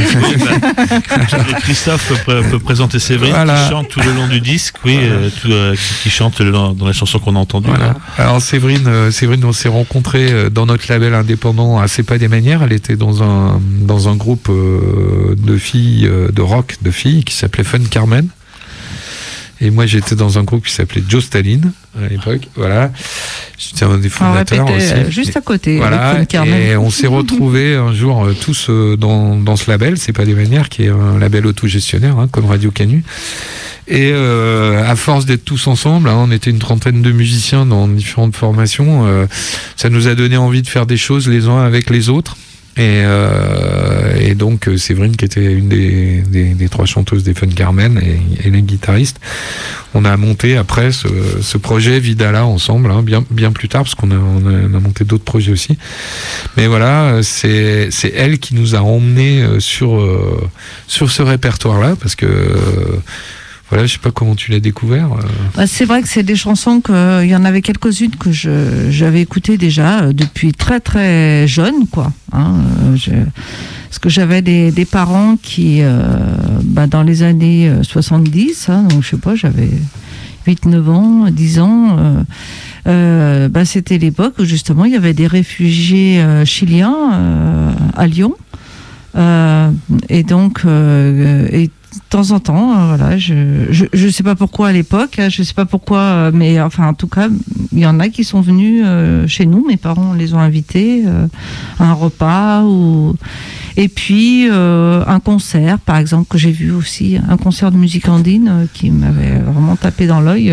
A: Christophe peut présenter Séverine, qui chante tout le long du disque, qui chante dans la chanson qu'on a entendue.
C: Voilà. Alors Séverine, on s'est rencontrés dans notre label indépendant à C'est pas des manières. Elle était dans un groupe de filles, de rock de filles, qui s'appelait Fun Carmen. Et moi, j'étais dans un groupe qui s'appelait Joe Staline à l'époque. Voilà, j'étais un des fondateurs aussi.
B: Juste à côté.
C: Voilà.
B: Avec Fun Carmen.
C: Et on s'est retrouvés un jour tous dans ce label. C'est pas des manières, qui est un label autogestionnaire, comme Radio Canu. Et à force d'être tous ensemble, on était une trentaine de musiciens dans différentes formations. Ça nous a donné envie de faire des choses les uns avec les autres. Et donc Séverine, qui était une des trois chanteuses des Fun Carmen et les guitaristes, on a monté après ce projet Vidala ensemble, bien plus tard, parce qu'on a monté d'autres projets aussi. Mais voilà, c'est elle qui nous a emmenés sur ce répertoire-là, parce que voilà, je sais pas comment tu l'as découvert.
B: C'est vrai que c'est des chansons il y en avait quelques-unes que j'avais écoutées déjà depuis très très jeune, quoi. Parce que j'avais des parents qui, dans les années 70, donc je sais pas, j'avais 8-9 ans, 10 ans. C'était l'époque où justement il y avait des réfugiés chiliens à Lyon. Et donc, de temps en temps, voilà, je sais pas pourquoi à l'époque, je sais pas pourquoi, mais enfin en tout cas, il y en a qui sont venus chez nous, mes parents les ont invités à un repas et puis un concert, par exemple, que j'ai vu aussi, un concert de musique andine qui m'avait vraiment tapé dans l'œil.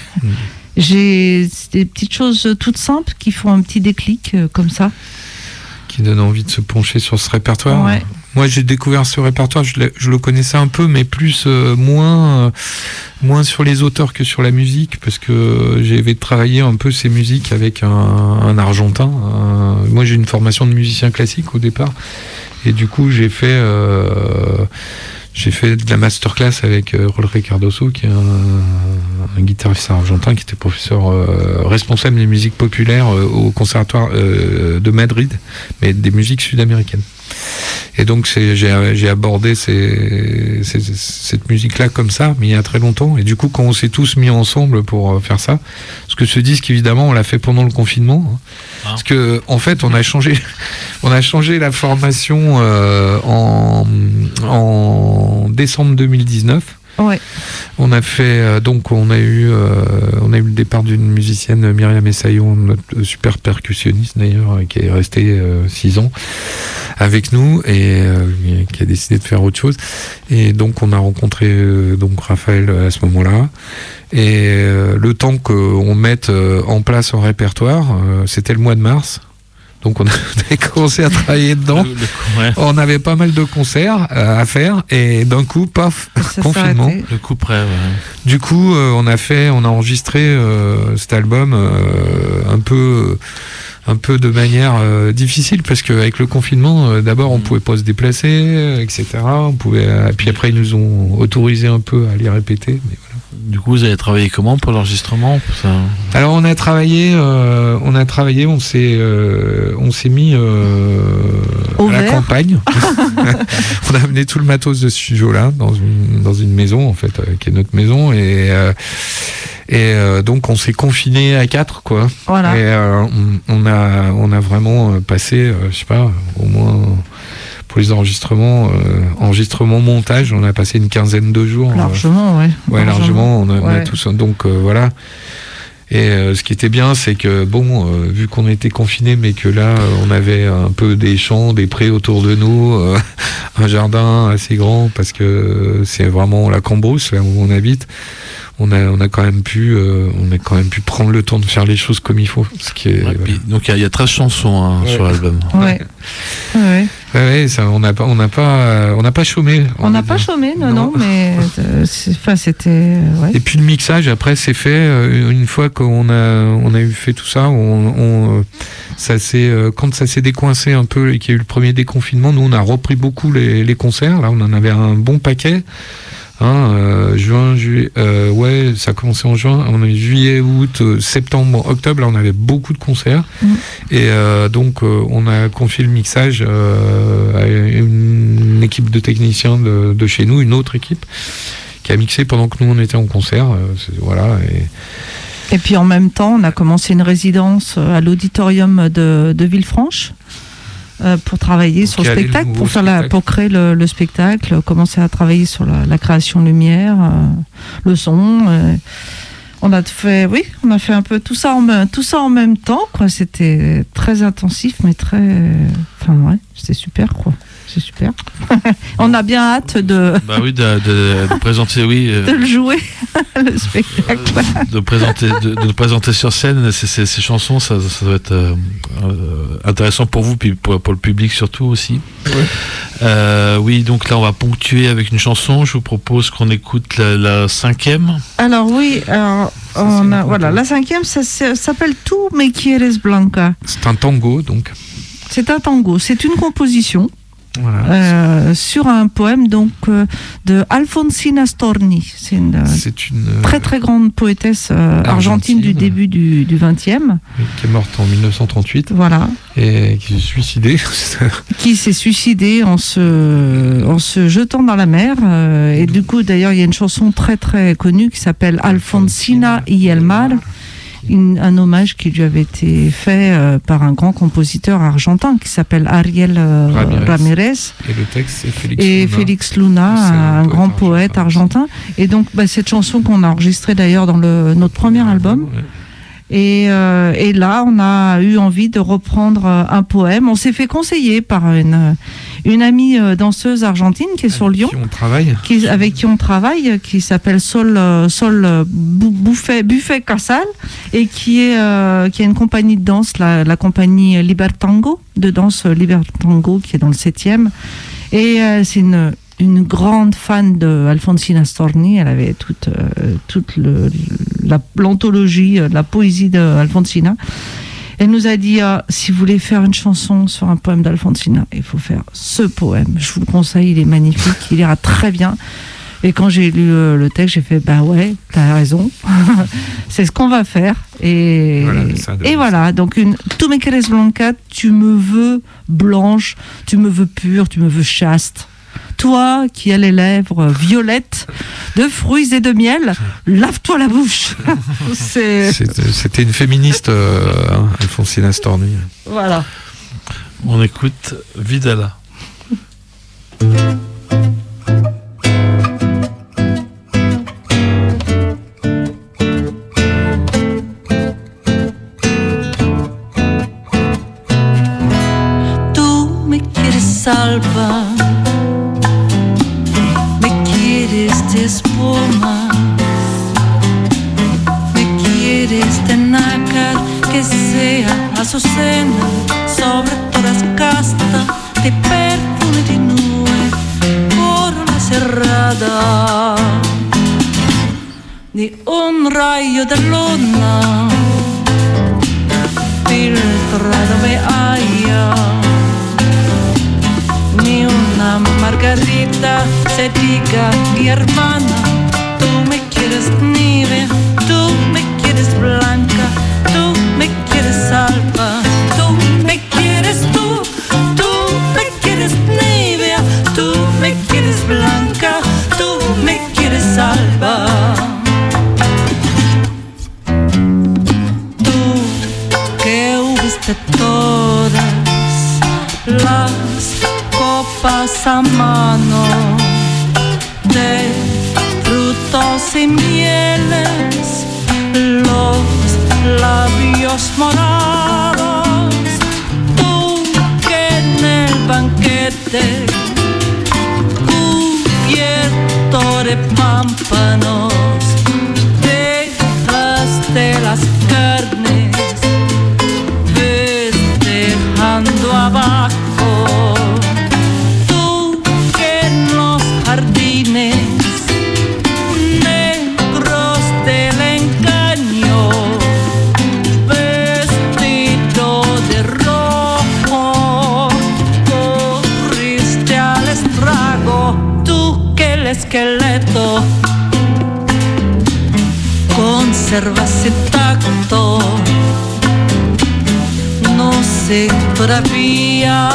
B: J'ai des petites choses toutes simples qui font un petit déclic comme ça.
C: Qui donne envie de se pencher sur ce répertoire.
B: Ouais.
C: Moi, j'ai découvert ce répertoire, je le connaissais un peu, mais moins sur les auteurs que sur la musique, parce que j'avais travaillé un peu ces musiques avec un Argentin. Moi, j'ai une formation de musicien classique au départ, et du coup, j'ai fait de la masterclass avec Rolrey Cardoso, qui est un guitariste argentin, qui était professeur responsable des musiques populaires au conservatoire de Madrid, mais des musiques sud-américaines. Et donc j'ai abordé cette musique-là comme ça, mais il y a très longtemps. Et du coup, quand on s'est tous mis ensemble pour faire ça, parce que ce disque, évidemment, on l'a fait pendant le confinement, parce que en fait, on a changé la formation en décembre 2019.
B: Ouais.
C: On a fait on a eu le départ d'une musicienne, Myriam Essayon, notre super percussionniste d'ailleurs, qui est restée 6 ans avec nous et qui a décidé de faire autre chose. Et donc on a rencontré Raphaël à ce moment-là. Et le temps qu'on mette en place un répertoire, c'était le mois de mars. Donc on a commencé à travailler dedans. On avait pas mal de concerts à faire et d'un coup, paf, confinement.
A: Le coup près. Ouais.
C: Du coup, on a enregistré cet album un peu de manière difficile, parce qu'avec le confinement, d'abord on pouvait pas se déplacer, etc. Puis après ils nous ont autorisé un peu à les répéter. Mais voilà.
A: Du coup, vous avez travaillé comment pour l'enregistrement, pour ça ?
C: Alors on s'est mis à la campagne. On a amené tout le matos de studio là dans une maison en fait, qui est notre maison, et donc on s'est confiné à 4, quoi.
B: Voilà.
C: Et on a vraiment passé, je sais pas, au moins pour les enregistrements, montage, on a passé une quinzaine de jours.
B: Largement, ouais.
C: Ouais, largement. On a tous, donc voilà. Et ce qui était bien, c'est que vu qu'on était confinés, mais que là, on avait un peu des champs, des prés autour de nous, un jardin assez grand, parce que c'est vraiment la Cambrousse, là où on habite. on a quand même pu prendre le temps de faire les choses comme il faut. Ce qui est,
A: donc il y a 13 chansons sur l'album.
C: Ouais, ça, on n'a pas chômé.
B: On n'a pas chômé, non, mais c'était. Ouais.
C: Et puis le mixage après c'est fait une fois qu'on a eu fait tout ça, quand ça s'est décoincé un peu et qu'il y a eu le premier déconfinement, nous on a repris beaucoup les concerts. Là on en avait un bon paquet. Juin, juillet, ça a commencé en juin. On a eu juillet, août, septembre, octobre. Là, on avait beaucoup de concerts. Et donc, on a confié le mixage à une équipe de techniciens de chez nous, une autre équipe, qui a mixé pendant que nous on était en concert.
B: Et puis en même temps, on a commencé une résidence à l'auditorium de Villefranche. Pour travailler sur le spectacle, pour créer le spectacle, commencer à travailler sur la création lumière, le son. On a fait un peu tout ça en même temps, quoi. C'était très intensif, mais c'était super, quoi. C'est super. On a bien hâte de
A: présenter,
B: de le jouer, le spectacle.
A: De le présenter sur scène, ces chansons, ça doit être intéressant pour vous, puis pour le public surtout aussi. Oui, donc là on va ponctuer avec une chanson. Je vous propose qu'on écoute la cinquième.
B: Alors la cinquième, ça s'appelle Tu me quieres Blanca.
C: C'est un tango, donc.
B: C'est un tango, c'est une composition. Voilà. Sur un poème donc de Alfonsina Storni. C'est une très très grande poétesse argentine du début du 20e.
C: Qui est morte en 1938.
B: Voilà.
C: Et qui s'est suicidée.
B: Qui s'est suicidée en se jetant dans la mer. Et du coup, d'ailleurs, il y a une chanson très très connue qui s'appelle Alfonsina y el mar. Un hommage qui lui avait été fait par un grand compositeur argentin qui s'appelle Ariel Ramirez.
C: Et le texte, c'est
B: Félix Luna, un grand poète argentin. Et donc, cette chanson qu'on a enregistrée d'ailleurs dans notre premier album. Ouais. Et là, on a eu envie de reprendre un poème. On s'est fait conseiller par une amie danseuse argentine qui est sur Lyon, avec qui on travaille, qui s'appelle Sol Buffet Casal, et qui a une compagnie de danse, la compagnie Libertango, de danse Libertango, qui est dans le 7e. Et c'est une grande fan de Alfonsina Storni. Elle avait toute l'anthologie, la poésie d'Alfonsina. Elle nous a dit, si vous voulez faire une chanson sur un poème d'Alfonsina, il faut faire ce poème. Je vous le conseille, il est magnifique, il ira très bien. Et quand j'ai lu le texte, j'ai fait, ouais, t'as raison. C'est ce qu'on va faire. Et voilà, donc Tu me quieres Blanca, tu me veux blanche, tu me veux pure, tu me veux chaste. Toi qui as les lèvres violettes de fruits et de miel, lave-toi la bouche.
C: C'était une féministe, Alfonsina Storni.
B: Voilà.
A: On écoute Vidala.
E: Tu me quieres salva. Espuma, me quieres de nácar que sea azucena, sobre todas casta de perfume de nube, corona cerrada, ni un rayo de luna, filtrado me haya. Ni una margarita se diga mi hermana. Tú me quieres nieve, tú me quieres blanca, tú me quieres salva, tú me quieres tú me quieres nieve, tú me quieres blanca, tú me quieres salva. Tú que hubiste todas las copas a mano de frutos y mieles, los labios morados, tú que en el banquete cubierto de pámpanos sé todavía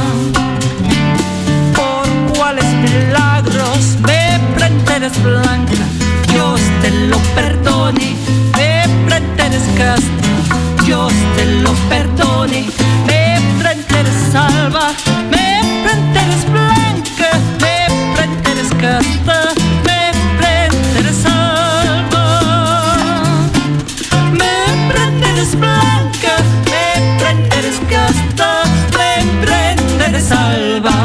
E: por cuáles milagros me prenderes blanca. Dios te lo perdone, me prenderes casta. Dios te lo perdone, me prenderes salva, me prenderes blanca, me prenderes casta, me prenderes salva, me prenderes blanca, me prenderes casta, me prenderes salva.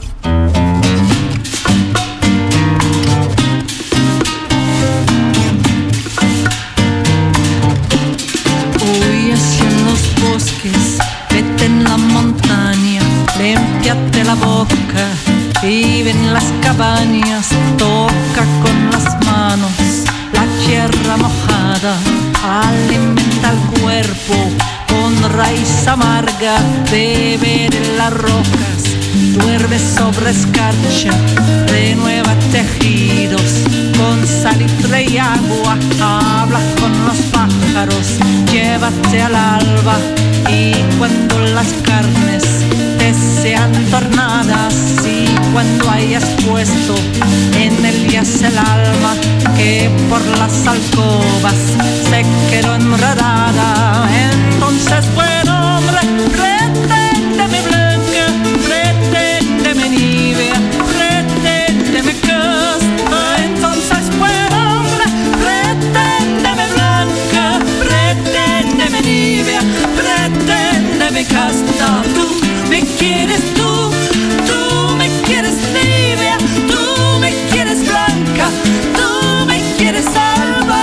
E: Vete en la montaña, límpiate la boca, vive en las cabañas, toca con las manos la tierra mojada, alimenta el cuerpo con raíz amarga, bebe de las rocas, duerme sobre escarcha, renueva tejidos con salitre y agua, habla con los pájaros, llévate al alba. Y cuando las carnes te sean tornadas y cuando hayas puesto en ellas el alma que por las alcobas se quedó enredada, entonces buen hombre, preténdeme blanca, preténdeme nívea, preténdeme casta, entonces buen hombre, preténdeme blanca, preténdeme nívea, preténdeme casta. Tú me quieres, tú me quieres nívea, tú me quieres blanca, tú me quieres salva.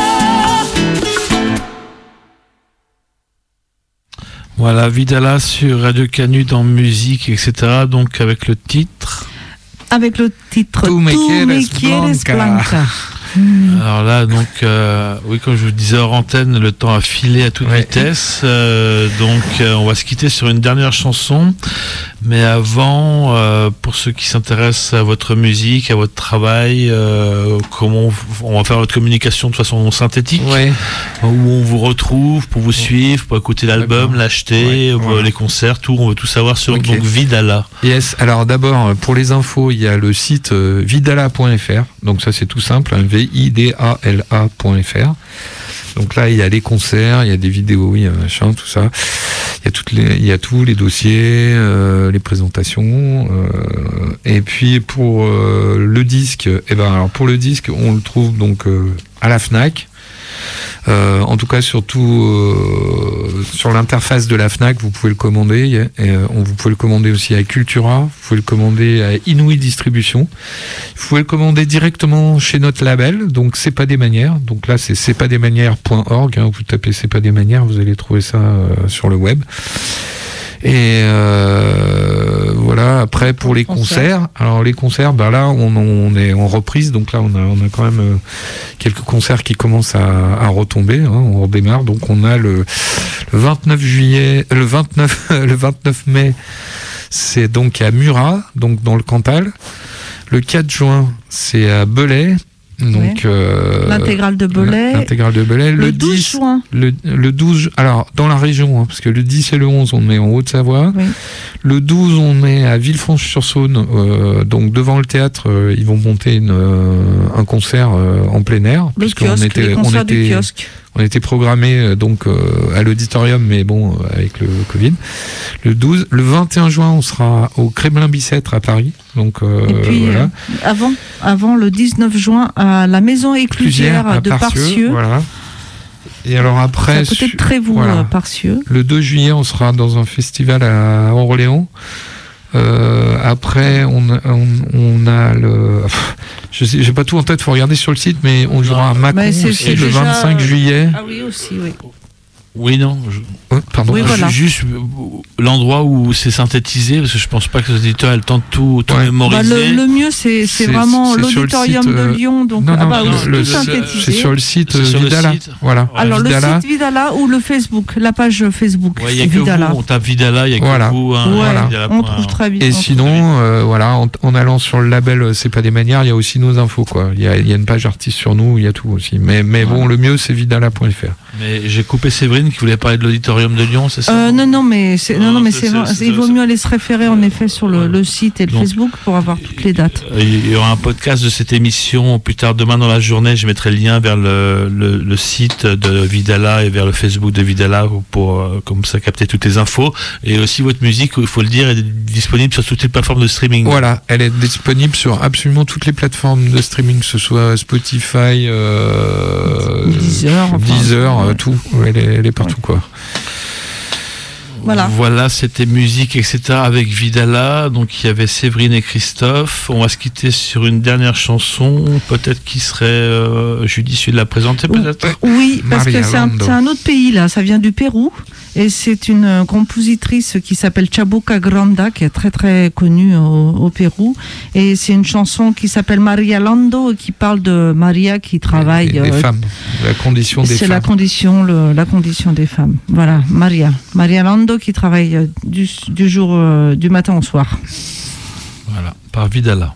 A: Voilà, Vidala sur Radio Canu dans musique, etc. Donc avec le titre.
B: Avec le titre
C: Tú me quieres blanca.
A: Alors là, donc, oui, comme je vous disais hors antenne, le temps a filé à toute vitesse. On va se quitter sur une dernière chanson. Mais avant, pour ceux qui s'intéressent à votre musique, à votre travail, comment on va faire votre communication de façon synthétique, où on vous retrouve pour vous suivre, pour écouter l'album, l'acheter, les concerts, tout. On veut tout savoir sur donc Vidala.
C: Yes. Alors d'abord, pour les infos, il y a le site vidala.fr. Donc ça, c'est tout simple. vidala.fr. Donc là, il y a les concerts, il y a des vidéos, il y a machin, tout ça. Il y a tous les dossiers, les présentations. Et puis pour le disque, pour le disque, on le trouve donc à la Fnac. En tout cas, surtout sur l'interface de la Fnac, vous pouvez le commander. Vous pouvez le commander aussi à Cultura, vous pouvez le commander à Inouï Distribution. Vous pouvez le commander directement chez notre label, donc C'est pas des manières. Donc là, c'est c'estpasdesmanières.org. Vous tapez C'est pas des manières, vous allez trouver ça sur le web. Et voilà. Après pour les concerts, alors les concerts, là on est en reprise, donc là on a quand même quelques concerts qui commencent à retomber. On redémarre, donc on a le 29 juillet, le 29 mai, c'est donc à Murat, donc dans le Cantal. Le 4 juin, c'est à Belay. Donc
B: l'intégrale de Belay.
C: Le
B: 12 juin.
C: Le 12, alors dans la région, parce que le 10 et le 11 on est en Haute-Savoie. Oui. Le 12 on est à Villefranche-sur-Saône, donc devant le théâtre, ils vont monter un concert en plein air.
B: Le kiosque, les concerts du kiosque.
C: On était programmé donc à l'auditorium, mais bon, avec le Covid. Le 12, le 21 juin, on sera au Kremlin-Bicêtre à Paris. Donc,
B: et puis, voilà. Avant le 19 juin, à la Maison Éclusière de Parcieux.
C: Voilà. Et alors après,
B: peut-être Trévoux, Parcieux.
C: Le 2 juillet, on sera dans un festival à Orléans. Après, on a le. J'ai pas tout en tête, faut regarder sur le site, mais on jouera à Mâcon aussi le 25 juillet.
B: Ah oui, aussi, oui.
A: Oui, non.
C: Pardon.
B: Oui, voilà.
A: Juste l'endroit où c'est synthétisé, parce que je pense pas que les auditeurs aient le temps de tout mémoriser.
B: Le mieux, c'est vraiment l'auditorium de Lyon. Donc,
C: tout synthétisé. C'est sur le site Vidala. Voilà.
B: Alors, Vidala. Le site Vidala ou le Facebook, la page Facebook.
A: Il y a Vidala. Que vous, on tape Vidala, il y a que vous.
B: On trouve très bien.
C: Et sinon, en allant sur le label C'est pas des manières, il y a aussi nos infos, quoi. Il y a une page artiste sur nous, il y a tout aussi. Mais bon, le mieux, c'est vidala.fr.
A: Mais j'ai coupé Séverine qui voulait parler de l'auditorium Notre-Dame de Lyon, c'est ça?
B: Non, mais il vaut mieux aller se référer en effet sur le site et le Facebook pour avoir toutes les dates.
A: Il y aura un podcast de cette émission plus tard demain dans la journée. Je mettrai le lien vers le site de Vidala et vers le Facebook de Vidala pour comme ça capter toutes les infos. Et aussi votre musique, il faut le dire, est disponible sur toutes les plateformes de streaming.
C: Voilà, elle est disponible sur absolument toutes les plateformes de streaming, que ce soit Spotify, Deezer, tout. Elle est partout, quoi.
B: Voilà,
A: c'était musique, etc. avec Vidala. Donc il y avait Séverine et Christophe. On va se quitter sur une dernière chanson, peut-être qui serait judicieux de la présenter, peut-être.
B: Oui, parce que c'est un autre pays là. Ça vient du Pérou et c'est une compositrice qui s'appelle Chabuca Granda, qui est très très connue au Pérou. Et c'est une chanson qui s'appelle Maria Lando, qui parle de Maria qui travaille.
C: Les femmes, la condition des femmes.
B: C'est la condition des femmes. Voilà, Maria Lando, qui travaille du matin au soir.
A: Voilà, par Vidala.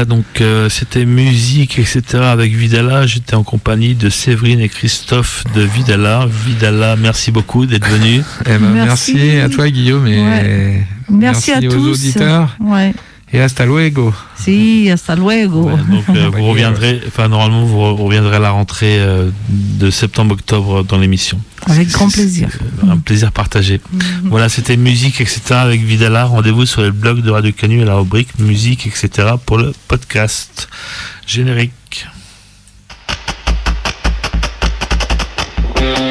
A: Voilà, donc c'était musique, etc. avec Vidala. J'étais en compagnie de Séverine et Christophe de Vidala. Vidala, merci beaucoup d'être venus.
C: Merci à toi, Guillaume, et
B: merci à
C: aux
B: tous.
C: auditeurs.
B: Ouais.
C: Et hasta luego.
B: Si, hasta luego.
A: Ouais, donc vous reviendrez, normalement vous reviendrez à la rentrée de septembre-octobre dans l'émission.
B: Avec grand plaisir.
A: Un plaisir partagé. Voilà, c'était musique, etc. avec Vidala. Rendez-vous sur le blog de Radio Canu à la rubrique musique, etc. pour le podcast. Générique.